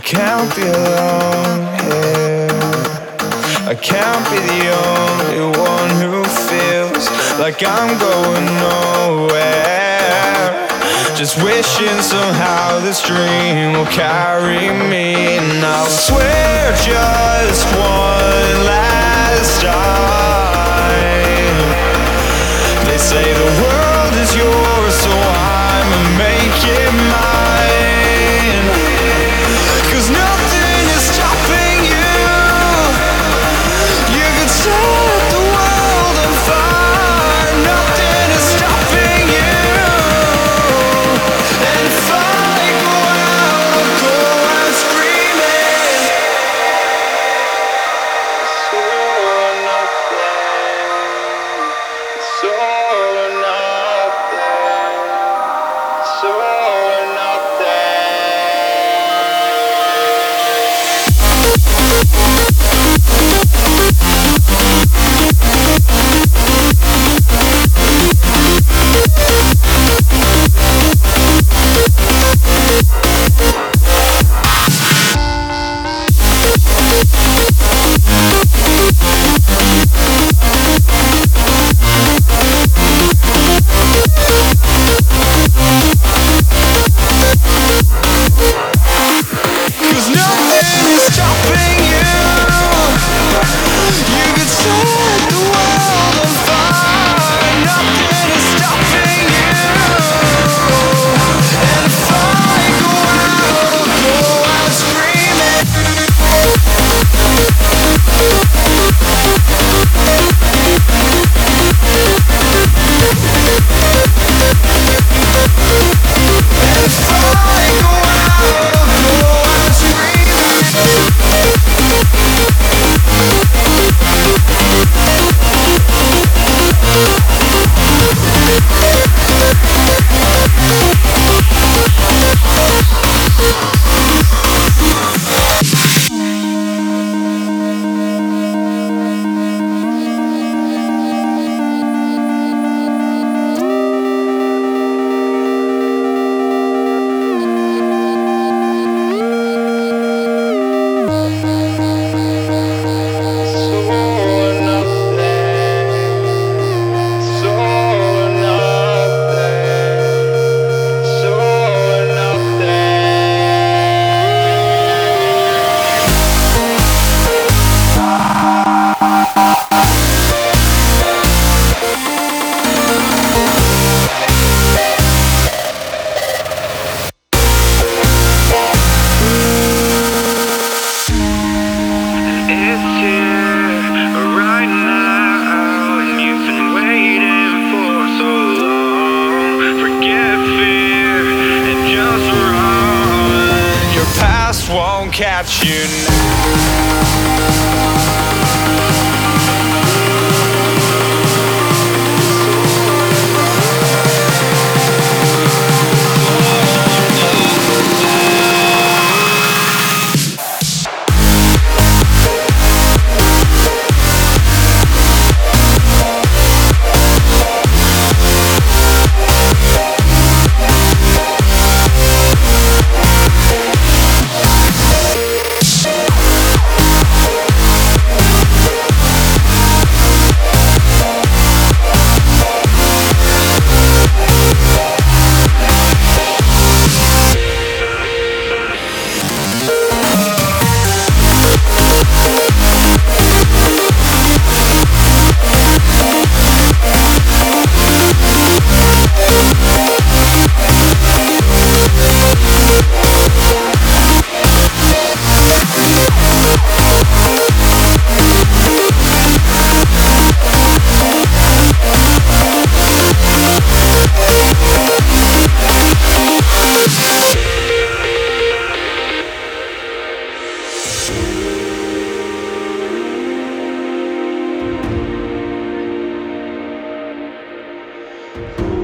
can't be alone here. I can't be the only one who feels like I'm going nowhere. Just wishing somehow this dream will carry me. And I'll swear just one last time. They say the world is yours, so I'ma make it mine. 'Cause nothing is stopping you. You could set the world on fire. Nothing is stopping you. And if I go out, I'll go out screaming. It's all or nothing. It's all or nothing. It's all or nothing. Cause nothing is stopping you. You could set the world on fire. Nothing is stopping you. And if I go out, I'll go out screaming. And if I go out, I'll go out screaming. It's here right now, and you've been waiting for so long. Forget fear and just run. Your past won't catch you now.